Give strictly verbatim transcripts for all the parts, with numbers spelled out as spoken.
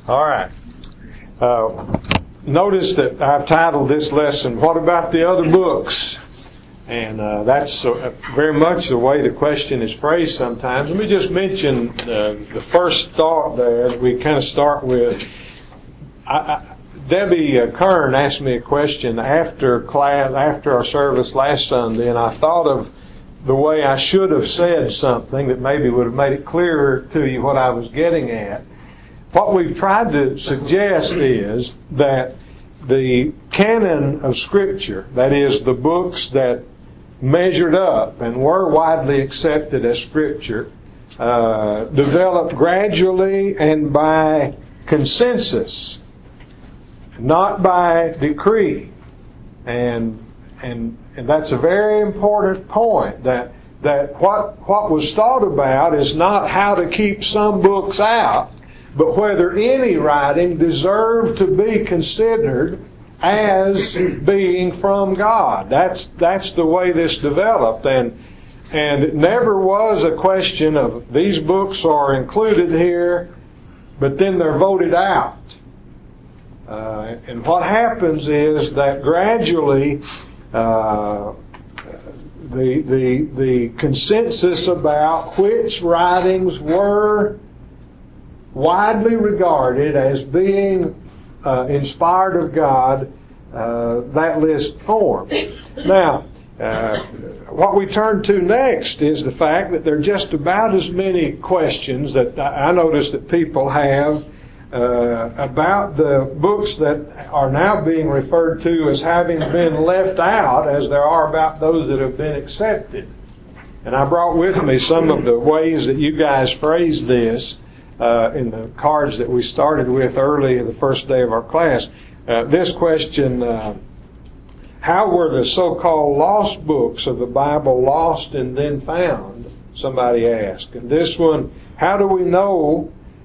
All right. Uh, notice that I've titled this lesson, "What About the Other Books?" And uh, that's uh, very much the way the question is phrased sometimes. Let me just mention uh, the first thought there that we kind of start with. I, I, Debbie uh, Kern asked me a question after class, after our service last Sunday, and I thought of the way I should have said something that maybe would have made it clearer to you what I was getting at. What we've tried to suggest is that the canon of Scripture, that is, the books that measured up and were widely accepted as Scripture, uh, developed gradually and by consensus, not by decree. And and and that's a very important point, that that what what was thought about is not how to keep some books out, but whether any writing deserved to be considered as being from God. That's that's the way this developed, and and it never was a question of these books are included here, but then they're voted out. Uh, and what happens is that gradually uh, the the the consensus about which writings were widely regarded as being uh, inspired of God, uh, that list formed. Now, uh, what we turn to next is the fact that there are just about as many questions that I notice that people have uh, about the books that are now being referred to as having been left out as there are about those that have been accepted. And I brought with me some of the ways that you guys phrased this Uh, in the cards that we started with early the first day of our class. Uh, this question, uh, how were the so-called lost books of the Bible lost and then found? Somebody asked. And this one, how do we know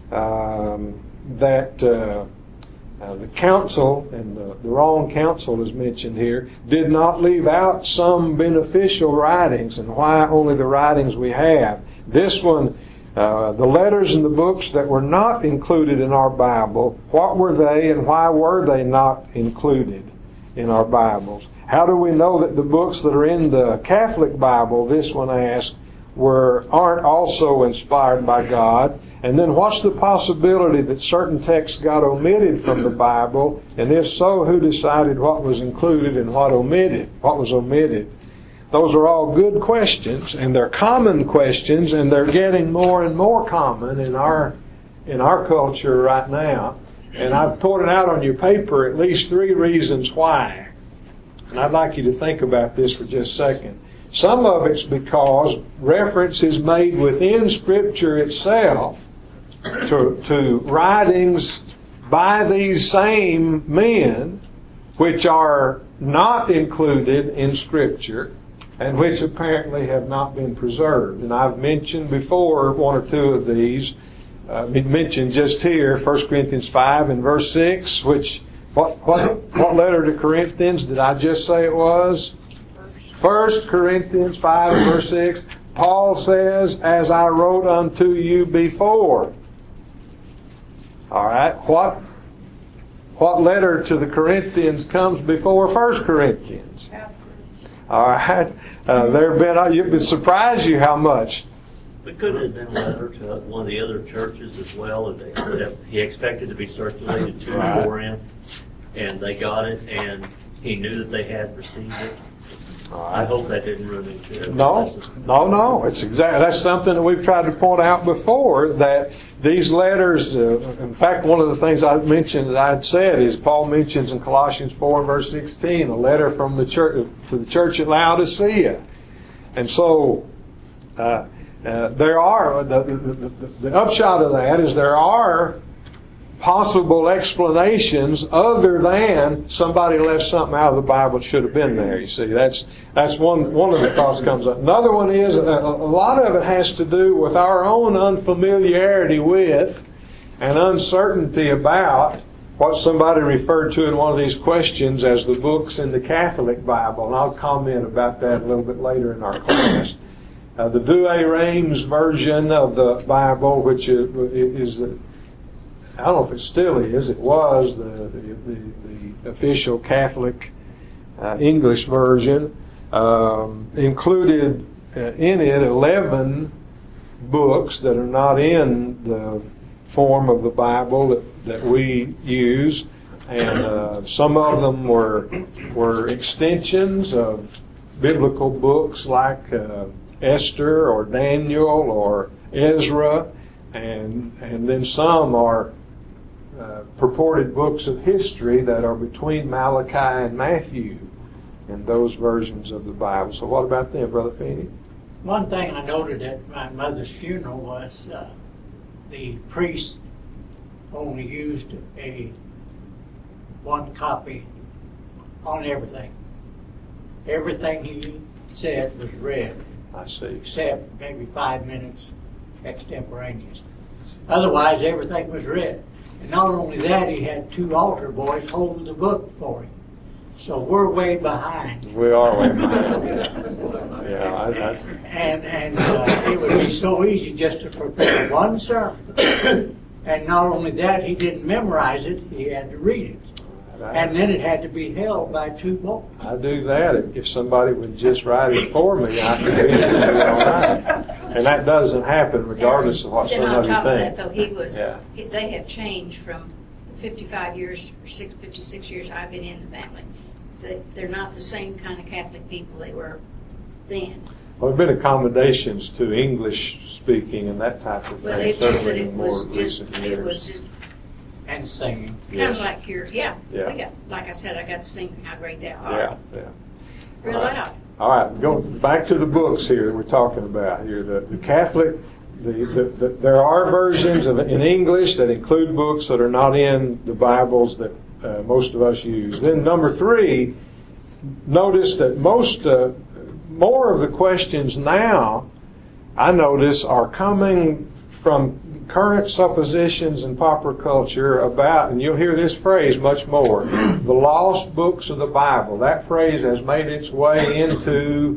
um, that uh, uh, the council, and the, the wrong council is mentioned here, did not leave out some beneficial writings, and why only the writings we have? This one, Uh, the letters and the books that were not included in our Bible, what were they and why were they not included in our Bibles? How do we know that the books that are in the Catholic Bible, this one asked, were aren't also inspired by God? And then what's the possibility that certain texts got omitted from the Bible? And if so, who decided what was included and what omitted? What was omitted? Those are all good questions, and they're common questions, and they're getting more and more common in our in our culture right now. And I've put it out on your paper at least three reasons why. And I'd like you to think about this for just a second. Some of it's because reference is made within Scripture itself to, to writings by these same men, which are not included in Scripture, and which apparently have not been preserved. And I've mentioned before one or two of these. Uh, mentioned just here, First Corinthians five and verse six, which, what, what, what letter to Corinthians did I just say it was? First Corinthians five and verse six. Paul says, as I wrote unto you before. All right, what, what letter to the Corinthians comes before First Corinthians? All right. Uh, there have been, you'd be surprised you how much. But couldn't it have been a letter to one of the other churches as well that, they, that he expected to be circulated to right. for him, and they got it, and he knew that they had received it? Right. I hope that didn't run into it. No, no, no. It's exactly, that's something that we've tried to point out before, that these letters, uh, in fact, one of the things I mentioned that I'd said is Paul mentions in Colossians four and verse sixteen, a letter from the church to the church at Laodicea. And so, uh, uh, there are, the, the, the, the upshot of that is there are possible explanations other than somebody left something out of the Bible that should have been there. You see, that's that's one one of the thoughts comes up. Another one is a, a lot of it has to do with our own unfamiliarity with and uncertainty about what somebody referred to in one of these questions as the books in the Catholic Bible, and I'll comment about that a little bit later in our class. Uh, the Douay-Rheims version of the Bible, which is, is I don't know if it still is, it was the, the, the, the official Catholic uh, English version, um, included uh, in it eleven books that are not in the form of the Bible that, that we use, and uh, some of them were were extensions of biblical books like uh, Esther or Daniel or Ezra, and and then some are uh, purported books of history that are between Malachi and Matthew in those versions of the Bible. So what about them, Brother Feeney? One thing I noted at my mother's funeral was uh, the priest only used a one copy on everything. Everything he said was read. I see. Except maybe five minutes extemporaneous. Otherwise, everything was read. And not only that, he had two altar boys holding the book for him. So we're way behind. We are way behind. Yeah, yeah I, I And and uh, it would be so easy just to prepare one sermon. And not only that, he didn't memorize it; he had to read it. And then it had to be held by two boys. I do that. If, if somebody would just write it for me, I could read it and do it all right. And that doesn't happen regardless of what then somebody on top thinks. of that, though, he was, Yeah. he- they have changed from fifty-five years, or six, fifty-six years I've been in the family. They, they're not the same kind of Catholic people they were then. Well, there have been accommodations to English speaking and that type of Well, thing, it just, certainly it in more was just, recent it was years. just And singing. kind Yes. of like your, yeah, Yeah. we got, like I said, I got to sing How Great Thou Art. Yeah, yeah. Real All right. loud. All right, go back to the books here that we're talking about here. The, the Catholic, the, the, the, there are versions of in English that include books that are not in the Bibles that uh, most of us use. Then number three, notice that most, uh, more of the questions now, I notice, are coming from current suppositions in popular culture about, and you'll hear this phrase much more, the lost books of the Bible. That phrase has made its way into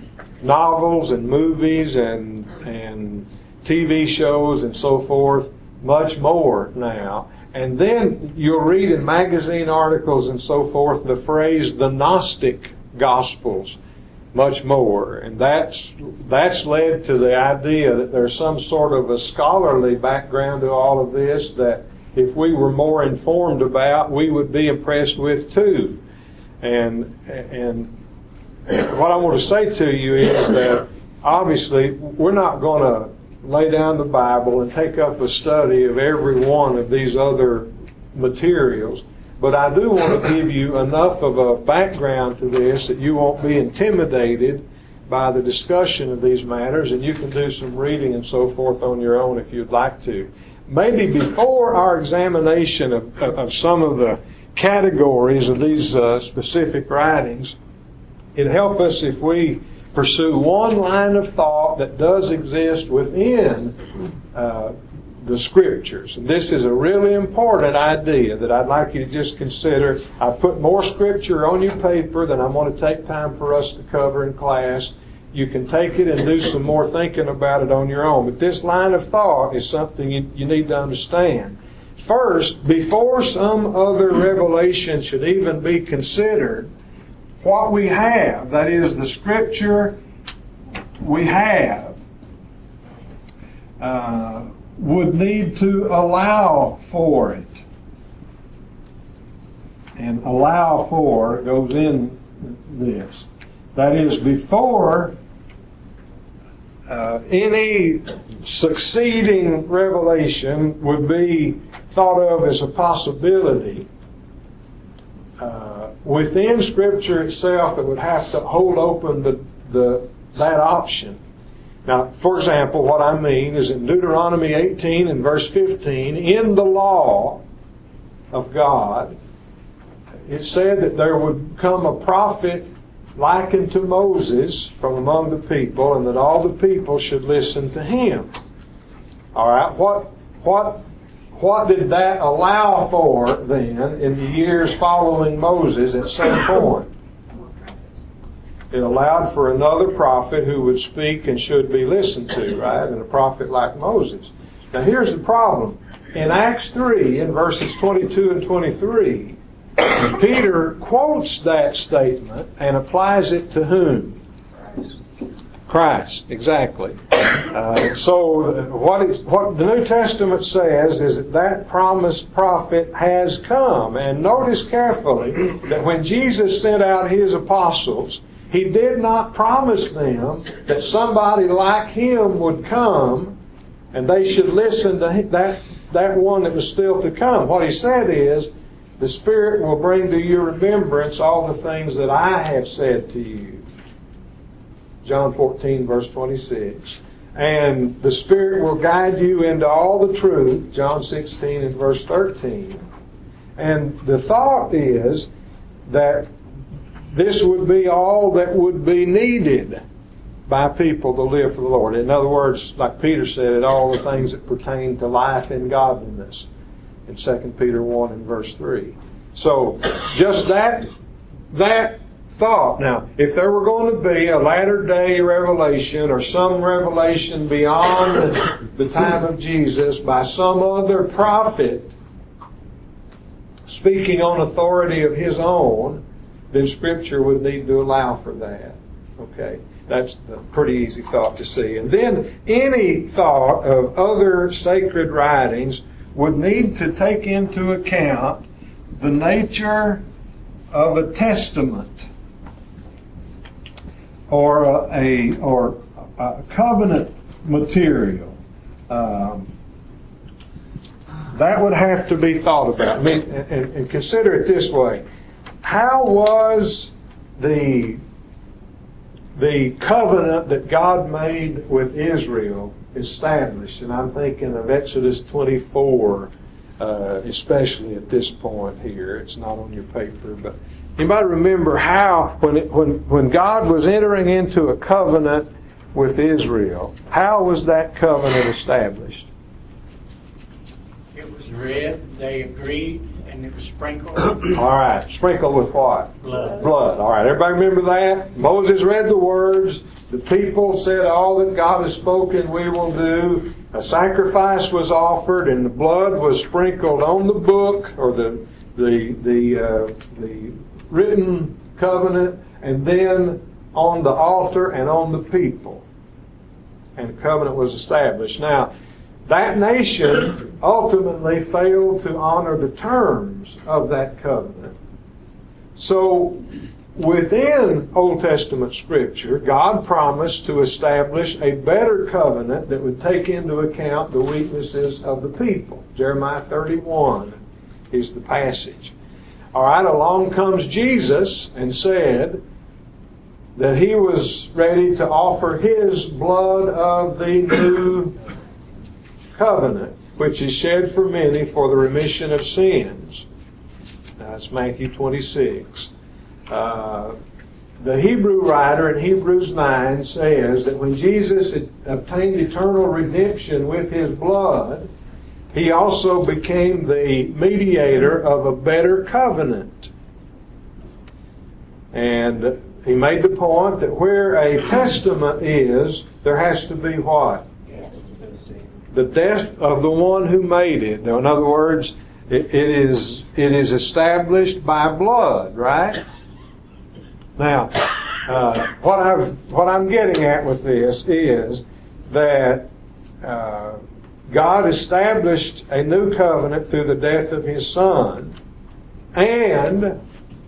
novels and movies and and T V shows and so forth much more now. And then you'll read in magazine articles and so forth the phrase the Gnostic Gospels much more. And that's that's led to the idea that there's some sort of a scholarly background to all of this that if we were more informed about, we would be impressed with too. And and what I want to say to you is that obviously we're not going to lay down the Bible and take up a study of every one of these other materials. But I do want to give you enough of a background to this that you won't be intimidated by the discussion of these matters, and you can do some reading and so forth on your own if you'd like to. Maybe before our examination of, of some of the categories of these uh, specific writings, it'd help us if we pursue one line of thought that does exist within uh, the Scriptures. And this is a really important idea that I'd like you to just consider. I put more Scripture on your paper than I'm going to take time for us to cover in class. You can take it and do some more thinking about it on your own. But this line of thought is something you, you need to understand. First, before some other revelation should even be considered, what we have, that is the Scripture we have, uh, would need to allow for it. And allow for goes in this. That is, before uh, any succeeding revelation would be thought of as a possibility, uh, within Scripture itself, it would have to hold open the, the that option. Now, for example, what I mean is in Deuteronomy eighteen and verse fifteen, in the law of God, it said that there would come a prophet likened to Moses from among the people, and that all the people should listen to him. All right, what what what did that allow for then in the years following Moses at some point? It allowed for another prophet who would speak and should be listened to, right? And a prophet like Moses. Now here's the problem. in Acts three, in verses twenty-two and twenty-three, Peter quotes that statement and applies it to whom? Christ, exactly. Uh, so what, it, what the New Testament says is that that promised prophet has come. And notice carefully that when Jesus sent out His apostles, He did not promise them that somebody like Him would come and they should listen to that, that one that was still to come. What He said is, the Spirit will bring to your remembrance all the things that I have said to you. John fourteen, verse twenty-six. And the Spirit will guide you into all the truth. John sixteen and verse thirteen. And the thought is that this would be all that would be needed by people to live for the Lord. In other words, like Peter said, it all the things that pertain to life and godliness in Second Peter one and verse three. So just that that thought. Now, if there were going to be a latter day revelation or some revelation beyond the time of Jesus by some other prophet speaking on authority of his own, then Scripture would need to allow for that. Okay, that's a pretty easy thought to see. And then any thought of other sacred writings would need to take into account the nature of a testament or a, a or a covenant material. Um, that would have to be thought about. I mean, and, and consider it this way: how was the the covenant that God made with Israel established? And I'm thinking of Exodus twenty-four, uh, especially at this point here. It's not on your paper, but anybody remember how, when it, when when God was entering into a covenant with Israel, how was that covenant established? It was read, they agreed, and it was sprinkled. All right, sprinkled with what? Blood. Blood. All right, everybody remember that? Moses read the words. The people said, all that God has spoken we will do. A sacrifice was offered, and the blood was sprinkled on the book, or the the the uh, the written covenant, and then on the altar and on the people. And the covenant was established. Now, that nation ultimately failed to honor the terms of that covenant. So, within Old Testament Scripture, God promised to establish a better covenant that would take into account the weaknesses of the people. Jeremiah thirty-one is the passage. All right, along comes Jesus and said that He was ready to offer His blood of the new covenant, which is shed for many for the remission of sins. Now, that's Matthew twenty-six. Uh, the Hebrew writer in Hebrews nine says that when Jesus had obtained eternal redemption with His blood, He also became the mediator of a better covenant. And he made the point that where a testament is, there has to be what? The death of the one who made it. Now, in other words, it, it is it is established by blood, right? Now, uh, what I've what I'm getting at with this is that uh, God established a new covenant through the death of His Son, and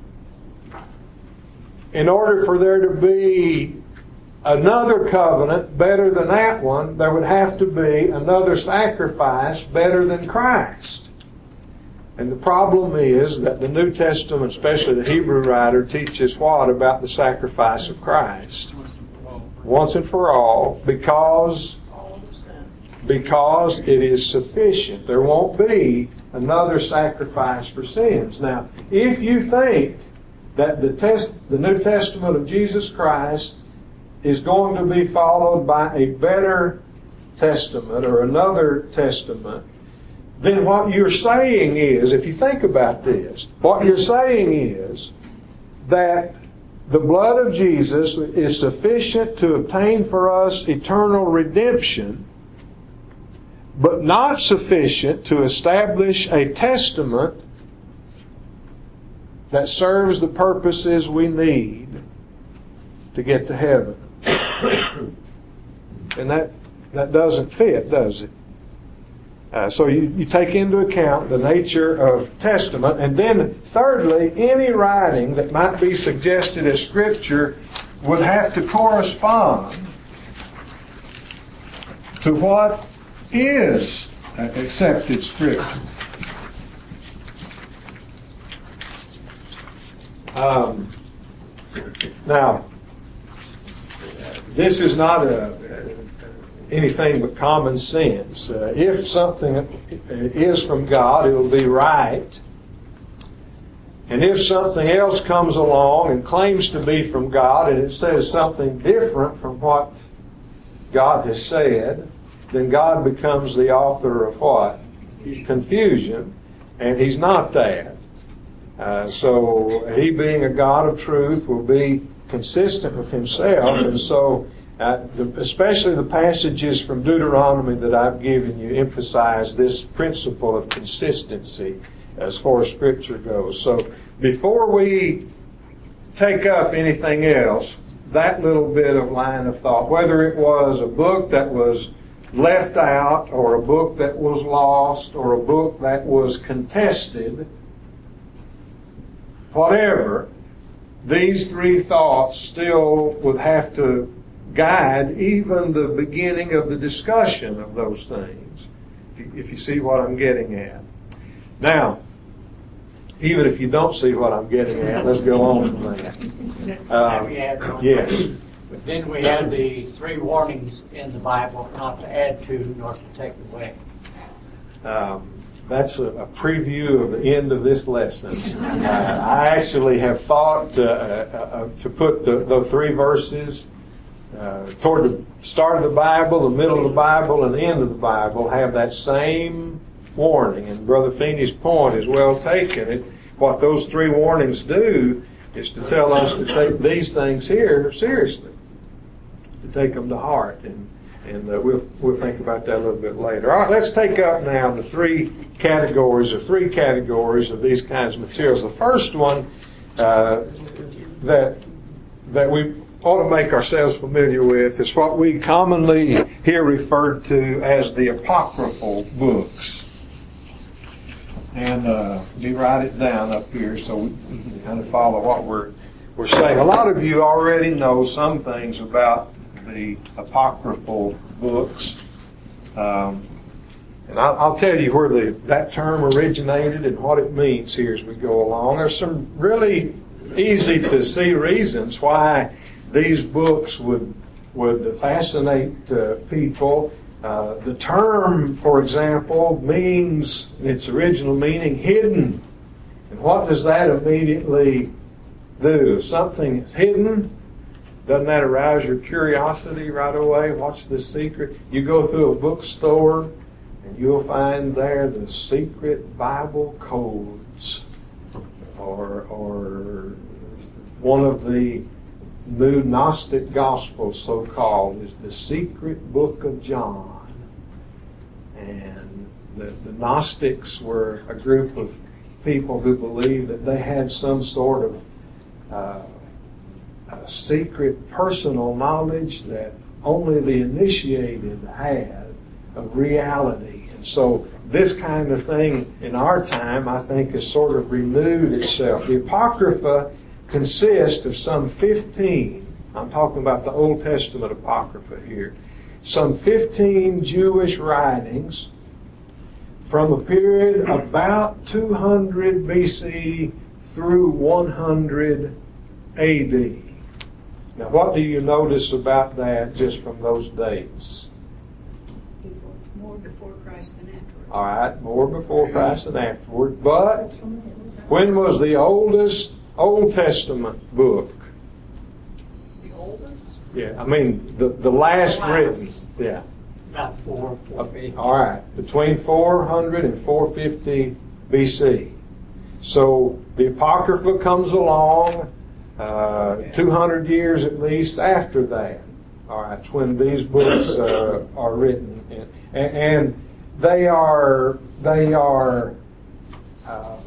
in order for there to be another covenant better than that one, there would have to be another sacrifice better than Christ. And the problem is that the New Testament, especially the Hebrew writer, teaches what about the sacrifice of Christ? Once and for all, because, because it is sufficient. There won't be another sacrifice for sins. Now, if you think that the test, the New Testament of Jesus Christ is going to be followed by a better testament or another testament, then what you're saying is, if you think about this, what you're saying is that the blood of Jesus is sufficient to obtain for us eternal redemption, but not sufficient to establish a testament that serves the purposes we need to get to heaven. And that, that doesn't fit, does it? Uh, so you, you take into account the nature of testament, and then thirdly, any writing that might be suggested as Scripture would have to correspond to what is accepted Scripture. Um, now, this is not a, anything but common sense. Uh, if something is from God, it will be right. And if something else comes along and claims to be from God, and it says something different from what God has said, then God becomes the author of what? Confusion. And He's not that. Uh, so He, being a God of truth, will be consistent with Himself. And so, uh, the, especially the passages from Deuteronomy that I've given you emphasize this principle of consistency as far as Scripture goes. So before we take up anything else, that little bit of line of thought, whether it was a book that was left out, or a book that was lost, or a book that was contested, whatever, these three thoughts still would have to guide even the beginning of the discussion of those things, if you, if you see what I'm getting at. Now, even if you don't see what I'm getting at, let's go on from that. Um, yes. But then we have the three warnings in the Bible not to add to nor to take away. Um, that's a, a preview of the end of this lesson. Uh, I actually have thought uh, uh, to put the, the three verses uh, toward the start of the Bible, the middle of the Bible, and the end of the Bible have that same warning. And Brother Feeney's point is well taken. It, what those three warnings do is to tell us to take these things here seriously, to take them to heart, and and uh, we'll we'll think about that a little bit later. All right, let's take up now the three categories or three categories of these kinds of materials. The first one uh, that that we ought to make ourselves familiar with is what we commonly hear referred to as the apocryphal books. And uh, we write it down up here so we can kind of follow what we're we're saying. A lot of you already know some things about the apocryphal books, um, and I'll, I'll tell you where the that term originated and what it means here as we go along. There's some really easy to see reasons why these books would would fascinate uh, people. Uh, the term, for example, means, in its original meaning, hidden. And what does that immediately do? If something is hidden, doesn't that arouse your curiosity right away? What's the secret? You go through a bookstore and you'll find there the secret Bible codes, or or one of the new Gnostic Gospels, so-called, is the secret book of John. And the, the Gnostics were a group of people who believed that they had some sort of uh, a secret personal knowledge that only the initiated had of reality. And so this kind of thing in our time, I think, has sort of renewed itself. The Apocrypha consist of some fifteen, I'm talking about the Old Testament Apocrypha here, some fifteen Jewish writings from a period about two hundred B C through one hundred A D. Now, what do you notice about that just from those dates? Before, more before Christ than afterwards. All right, more before Christ than afterward. But when was the oldest Old Testament book? The oldest? Yeah, I mean the the last The last. written. Yeah. About four, four fifty. All right, between four hundred and four fifty B C. So the Apocrypha comes along uh, two hundred years at least after that. All right, when these books uh, are written, and, and they are they are uh,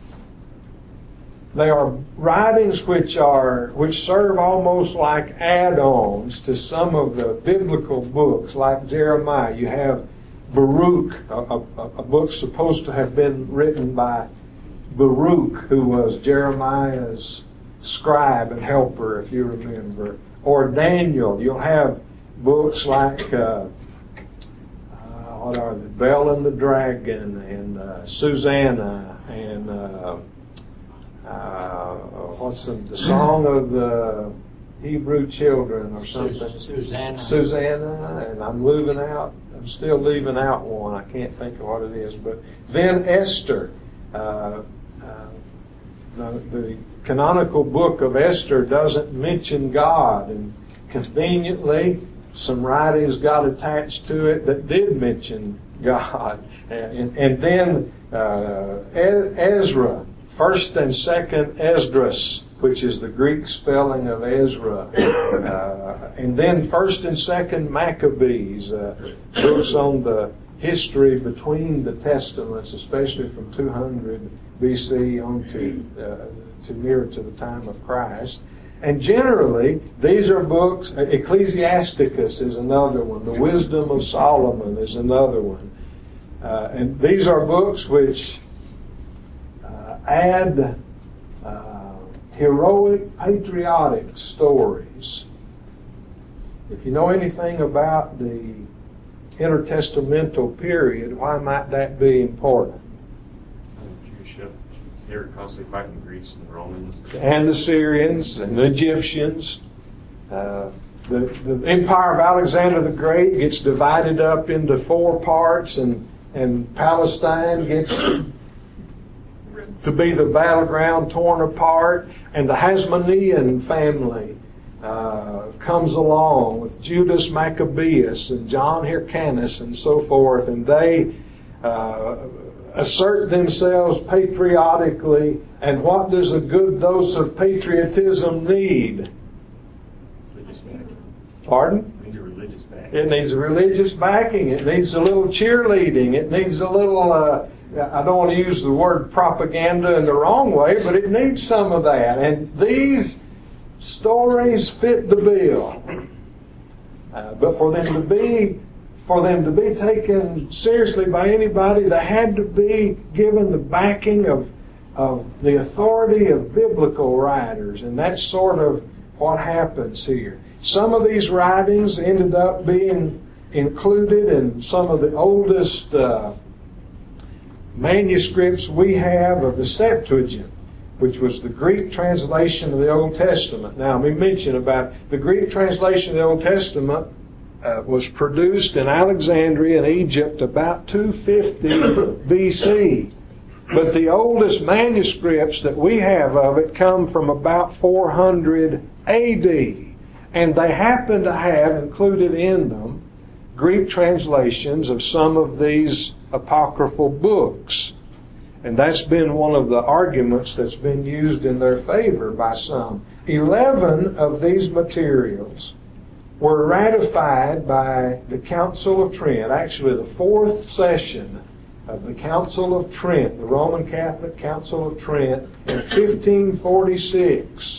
they are writings which are which serve almost like add-ons to some of the biblical books, like Jeremiah. You have Baruch, a, a, a book supposed to have been written by Baruch, who was Jeremiah's scribe and helper, if you remember. Or Daniel. You'll have books like uh, uh, what are they? Bell and the Dragon, and uh, Susanna, and uh, uh, what's the, the Song of the Hebrew Children, or something. Susanna. Susanna, and I'm leaving out. I'm still leaving out one. I can't think of what it is. But then Esther. Uh, uh, the, the canonical book of Esther doesn't mention God, and conveniently some writings got attached to it that did mention God. And, and then uh, Ezra, first and second Esdras, which is the Greek spelling of Ezra. Uh, and then first and second Maccabees, uh, books on the history between the Testaments, especially from two hundred B C on to, uh, to near to the time of Christ. And generally, these are books. Ecclesiasticus is another one. The Wisdom of Solomon is another one. Uh, and these are books which uh, add uh, heroic, patriotic stories. If you know anything about the intertestamental period, why might that be important? Jewship. They were constantly fighting the Greeks and the Romans. And the Syrians and the Egyptians. Uh, the, the empire of Alexander the Great gets divided up into four parts, and, and Palestine gets to be the battleground, torn apart, and the Hasmonean family Uh, comes along with Judas Maccabeus and John Hyrcanus and so forth, and they uh, assert themselves patriotically. And what does a good dose of patriotism need? Religious backing. Pardon? It needs a religious backing. It needs a religious backing. It needs a little cheerleading. It needs a little, uh, I don't want to use the word propaganda in the wrong way, but it needs some of that. And these stories fit the bill, uh, but for them to be for them to be taken seriously by anybody, they had to be given the backing of of the authority of biblical writers, and that's sort of what happens here. Some of these writings ended up being included in some of the oldest uh, manuscripts we have of the Septuagint, which was the Greek translation of the Old Testament. Now, we mentioned about the Greek translation of the Old Testament uh, was produced in Alexandria in Egypt about two fifty B C. But the oldest manuscripts that we have of it come from about four hundred A D. And they happen to have included in them Greek translations of some of these apocryphal books. And that's been one of the arguments that's been used in their favor by some. Eleven of these materials were ratified by the Council of Trent, actually the fourth session of the Council of Trent, the Roman Catholic Council of Trent, in fifteen forty-six.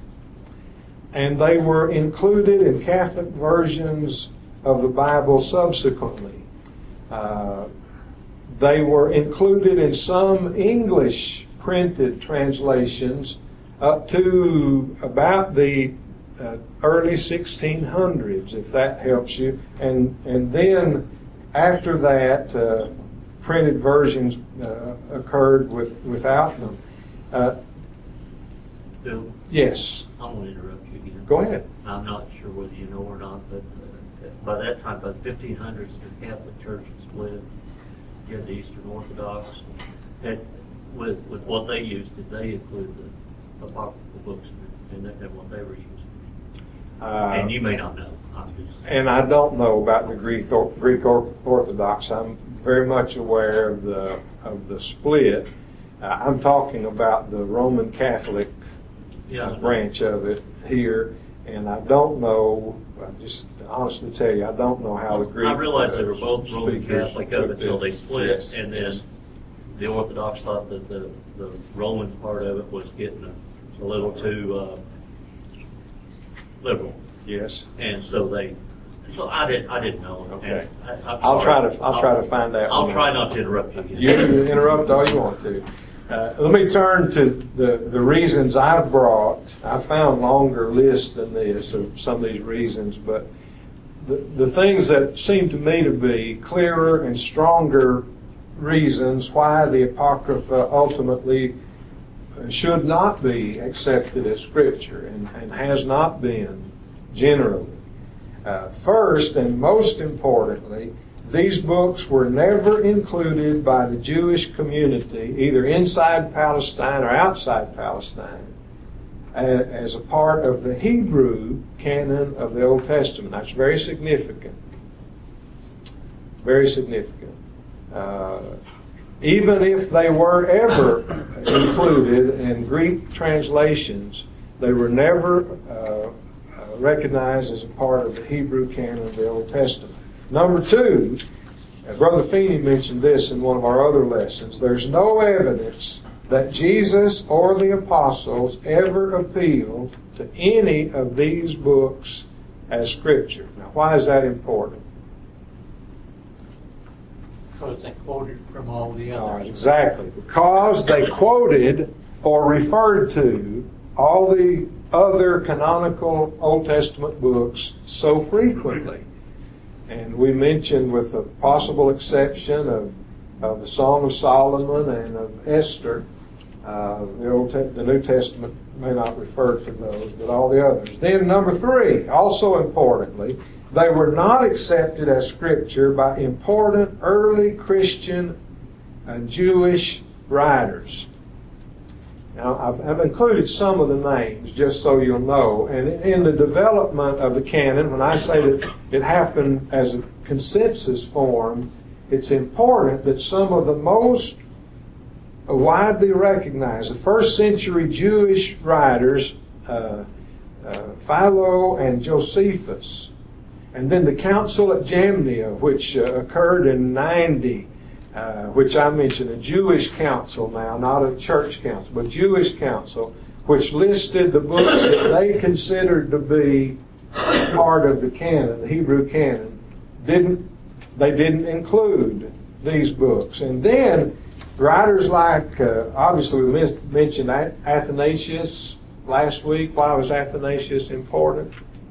And they were included in Catholic versions of the Bible subsequently. Uh, They were included in some English printed translations up to about the uh, early sixteen hundreds, if that helps you. And and then after that, uh, printed versions uh, occurred with without them. Uh, Bill, yes. I'm going to interrupt you again. Go ahead. I'm not sure whether you know or not, but uh, by that time, by the fifteen hundreds, the Catholic Church had split. You had the Eastern Orthodox. That, with with what they used, did they include the apocryphal books in that, that what they were using? Uh, and you may not know. I'm just, And I don't know about the Greek Greek Orthodox. I'm very much aware of the of the split. Uh, I'm talking about the Roman Catholic yeah, uh, branch of it here, And I don't know, I just honestly tell you, I don't know how the Greek. I realized they were both uh, Roman speakers Catholic up took until they this. split, Yes, and then yes. the Orthodox thought that the, the Roman part of it was getting a, a little too uh, liberal, Yes. and so they. So I didn't. I didn't know. Okay. And I, I'm I'll try sorry. to, I'll try to find out. I'll try not to interrupt you again. You can interrupt all you want to. Uh, let me turn to the, the reasons I've brought. I found longer lists than this of some of these reasons, but the, the things that seem to me to be clearer and stronger reasons why the Apocrypha ultimately should not be accepted as Scripture and, and has not been generally. Uh, first and most importantly, these books were never included by the Jewish community, either inside Palestine or outside Palestine, as a part of the Hebrew canon of the Old Testament. That's very significant. Very significant. Uh, even if they were ever included in Greek translations, they were never uh, uh, recognized as a part of the Hebrew canon of the Old Testament. Number two, Brother Feeney mentioned this in one of our other lessons. There's no evidence that Jesus or the apostles ever appealed to any of these books as Scripture. Now, why is that important? Because they quoted from all the All right, others. exactly. Because they quoted or referred to all the other canonical Old Testament books so frequently. And we mentioned, with the possible exception of, of the Song of Solomon and of Esther, uh, the, Old Te- the New Testament may not refer to those, but all the others. Then number three, also importantly, they were not accepted as Scripture by important early Christian and Jewish writers. Now, I've, I've included some of the names just so you'll know. And in the development of the canon, when I say that it happened as a consensus form, it's important that some of the most widely recognized, the first century Jewish writers, uh, uh, Philo and Josephus, and then the Council at Jamnia, which uh, occurred in ninety, Uh, which I mentioned, a Jewish council now, not a church council, but Jewish council, which listed the books that they considered to be part of the canon, the Hebrew canon. Didn't they didn't include these books. And then writers like, uh, obviously we mis- mentioned Athanasius last week. Why was Athanasius important?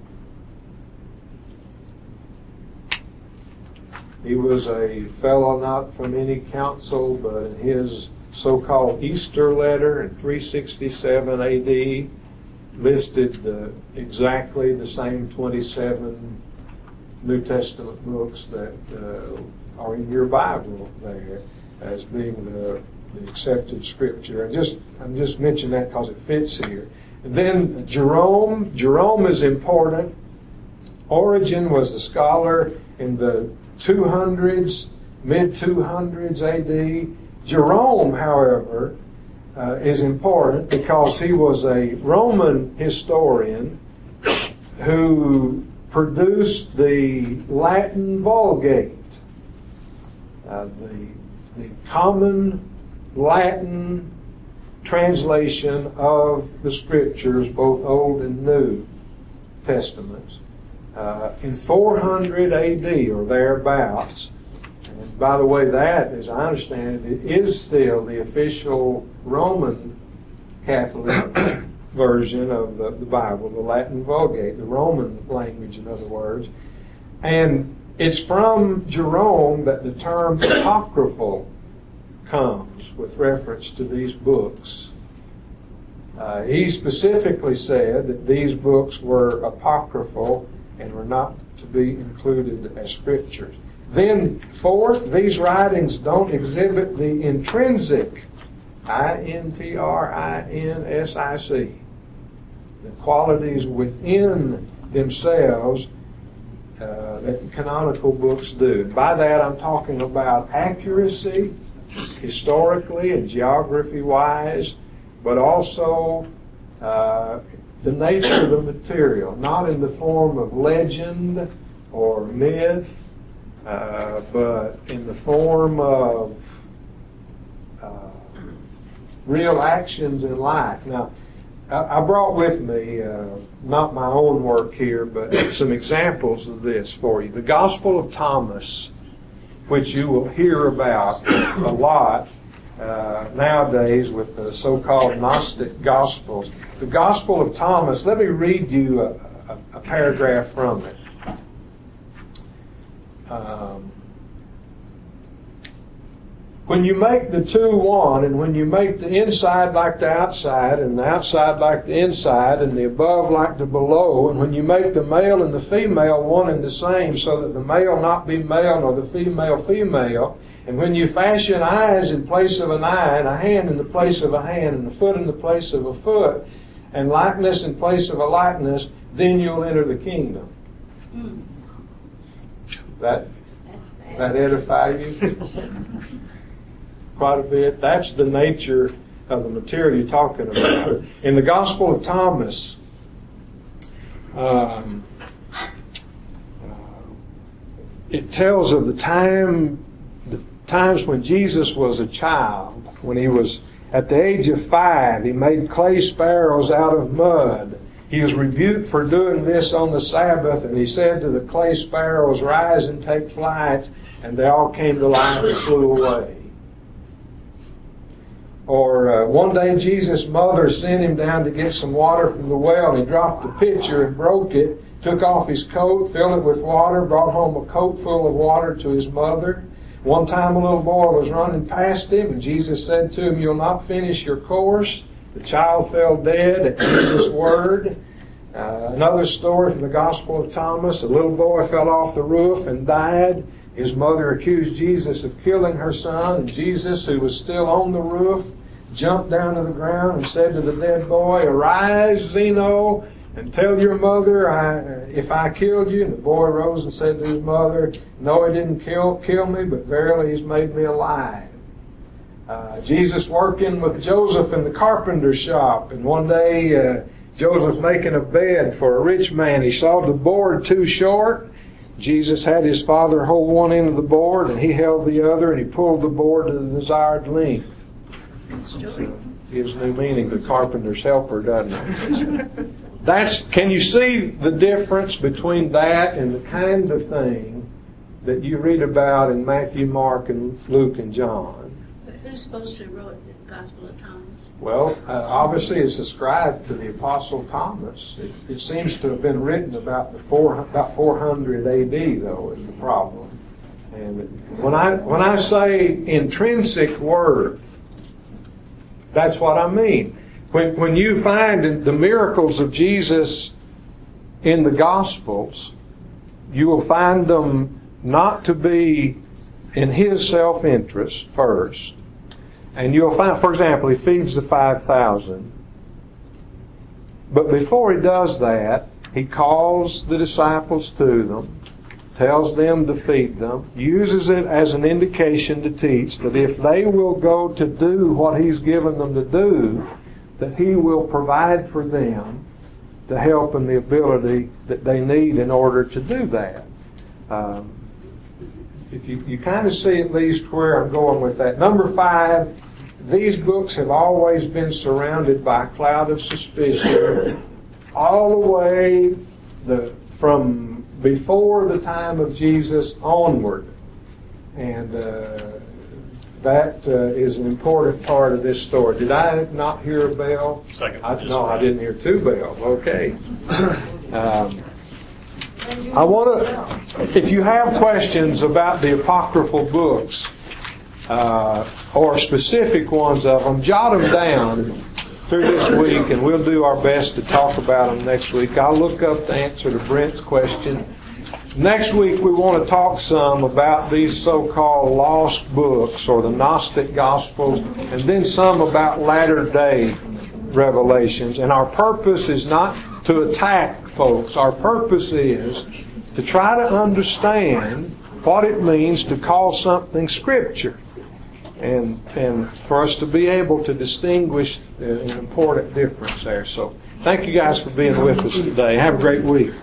He was a fellow not from any council, but in his so-called Easter letter in three sixty-seven A D listed uh, exactly the same twenty-seven New Testament books that uh, are in your Bible there as being the, the accepted Scripture. And just I'm just mentioning that because it fits here. And then Jerome. Jerome is important. Origen was the scholar in the two hundreds, mid two hundreds A D. Jerome, however, uh, is important because he was a Roman historian who produced the Latin Vulgate, uh, the, the common Latin translation of the Scriptures, both Old and New Testaments. Uh, in four hundred A D or thereabouts. And by the way, that, as I understand it, it is still the official Roman Catholic version of the, the Bible, the Latin Vulgate, the Roman language, in other words. And it's from Jerome that the term apocryphal comes with reference to these books. Uh, he specifically said that these books were apocryphal and were not to be included as Scriptures. Then, fourth, these writings don't exhibit the intrinsic, I N T R I N S I C, the qualities within themselves uh, that the canonical books do. By that, I'm talking about accuracy, historically and geography-wise, but also uh, the nature of the material, not in the form of legend or myth, uh, but in the form of uh, real actions in life. Now, I, I brought with me, uh, not my own work here, but some examples of this for you. The Gospel of Thomas, which you will hear about a lot uh, nowadays with the so-called Gnostic Gospels. The Gospel of Thomas, let me read you a, a, a paragraph from it. Um, when you make the two one, and when you make the inside like the outside, and the outside like the inside, and the above like the below, and when you make the male and the female one and the same, so that the male not be male nor the female female, and when you fashion eyes in place of an eye, and a hand in the place of a hand, and a foot in the place of a foot, and likeness in place of a likeness, then you'll enter the kingdom. Mm. That That's bad. that edify you? Quite a bit. That's the nature of the material you're talking about. In the Gospel of Thomas, um, uh, it tells of the time, the times when Jesus was a child. When he was at the age of five, he made clay sparrows out of mud. He was rebuked for doing this on the Sabbath, and he said to the clay sparrows, "Rise and take flight," and they all came to life and flew away. Or uh, one day Jesus' mother sent him down to get some water from the well, and he dropped the pitcher and broke it, took off his coat, filled it with water, brought home a coat full of water to his mother. One time a little boy was running past him, and Jesus said to him, "You'll not finish your course." The child fell dead at Jesus' word. Uh, another story from the Gospel of Thomas, a little boy fell off the roof and died. His mother accused Jesus of killing her son, and Jesus, who was still on the roof, jumped down to the ground and said to the dead boy, "Arise, Zeno, and tell your mother I, if I killed you." And the boy rose and said to his mother, "No, he didn't kill, kill me, but verily he's made me alive." Uh, Jesus working with Joseph in the carpenter shop, and one day uh, Joseph making a bed for a rich man. He saw the board too short. Jesus had his father hold one end of the board, and he held the other, and he pulled the board to the desired length. So, gives new meaning to carpenter's helper, doesn't it? That's, can you see the difference between that and the kind of thing that you read about in Matthew, Mark, and Luke, and John? But who's supposed to wrote the Gospel of Thomas? Well, uh, obviously it's ascribed to the Apostle Thomas. It, it seems to have been written about the four, about four hundred A D, though, is the problem. And when I when I say intrinsic worth, that's what I mean. When when you find the miracles of Jesus in the Gospels, you will find them not to be in his self-interest first. And you'll find, for example, he feeds the five thousand. But before he does that, he calls the disciples to them, tells them to feed them, uses it as an indication to teach that if they will go to do what he's given them to do, that he will provide for them the help and the ability that they need in order to do that. Um, if you, you kind of see at least where I'm going with that. Number five, these books have always been surrounded by a cloud of suspicion all the way the, from before the time of Jesus onward. And uh, that uh, is an important part of this story. Did I not hear a bell? Second. I, no, I didn't hear two bells. Okay. Um, I want to, if you have questions about the apocryphal books, uh, or specific ones of them, jot them down through this week, and we'll do our best to talk about them next week. I'll look up the answer to Brent's question. Next week we want to talk some about these so-called lost books, or the Gnostic Gospels, and then some about latter-day revelations. And our purpose is not to attack folks. Our purpose is to try to understand what it means to call something Scripture, and and for us to be able to distinguish an important difference there. So Thank you guys for being with us today. Have a great week.